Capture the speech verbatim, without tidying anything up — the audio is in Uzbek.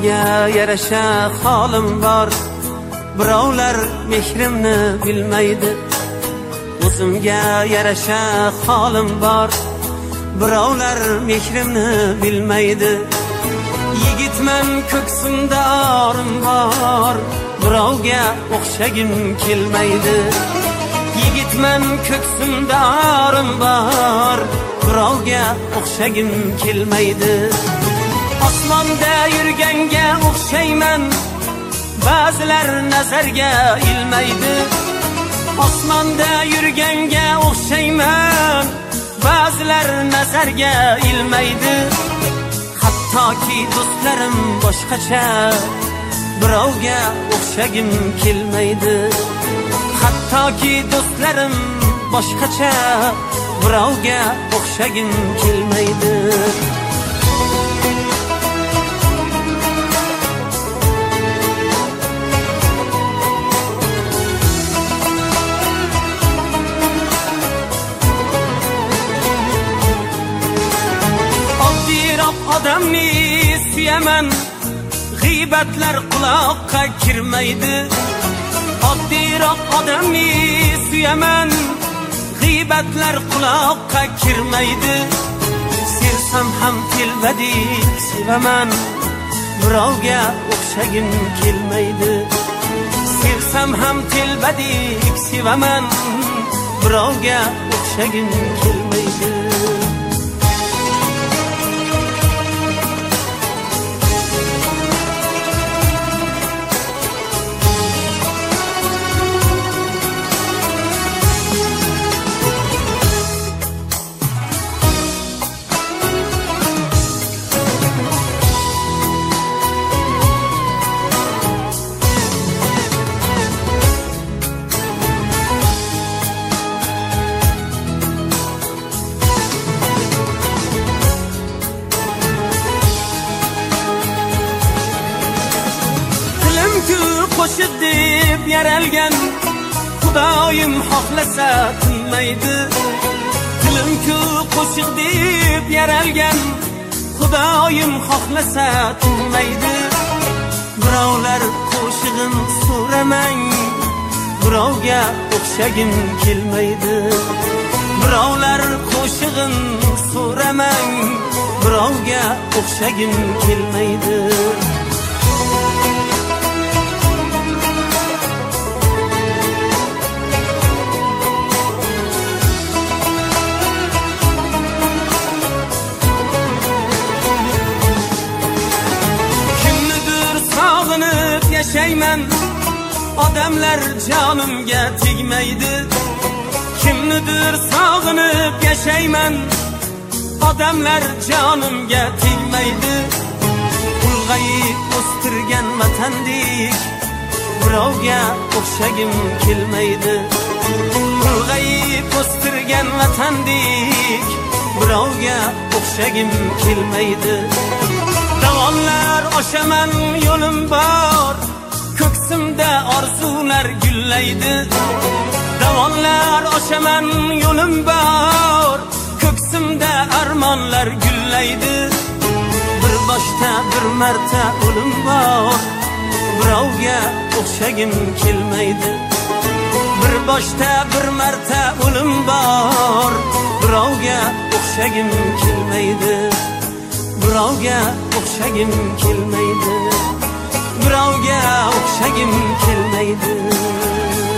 o'zimga yarasha holim bor, birovlar mehrimni bilmaydi. O'zimga yarasha holim bor, birovlar mehrimni bilmaydi. Yigitman ko'ksimda orim bor, birovga o'xshagim kelmaydi. Yigitman ko'ksimda orim bor, birovga o'xshagim kelmaydi. Osmonda yurganga o'xshayman, ba'zilar nazarga ilmaydi. Osmonda yurganga o'xshayman, ba'zilar nazarga ilmaydi. Hattoki do'stlarim boshqacha, birovga o'xshagim kelmaydi. Hattoki do'stlarim boshqacha, birovga o'xshagim kelmaydi. Odamni suyaman, g'iybatlar quloqqa kirmaydi. Oddiroq odamni suyaman, g'iybatlar quloqqa kirmaydi. Sevsam ham telbadik sevaman, birovga o'xshagim kelmaydi. Sevsam ham telbadik sevaman, birovga o'xshagim kelmaydi. Qo'shiq deb yaralgan, Xudoyim xohlasa tinmaydi. Tilim-ku qo'shiq deb yaralgan, Xudoyim xohlasa tinmaydi. Birovlar qo'shig'im so'ramang, birovga o'xshagim kelmaydi. Birovlar qo'shig'im so'ramang, birovga o'xshagim kelmaydi. Yashayman, odamlar jonimga tegmaydi. Kimnidir sog'inib yashayman, odamlar jonimga tegmaydi. Ulg'ayib o'stirgan vatandek, birovga o'xshagim kelmaydi. Ulg'ayib o'stirgan vatandek, birovga o'xshagim kelmaydi. Davonlar oshaman, yo'lim bor, ko'ksimda orzular gullaydi. Davonlar oshaman, yo'lim bor, ko'ksimda armonlar gullaydi. Bir boshda bir marta o'lim bor, birovga o'xshagim kelmaydi. Bir boshda bir marta o'lim bor, birovga o'xshagim kelmaydi. Birovga o'xshagim kelmaydi. Birovga o'xshagim kelmaydi.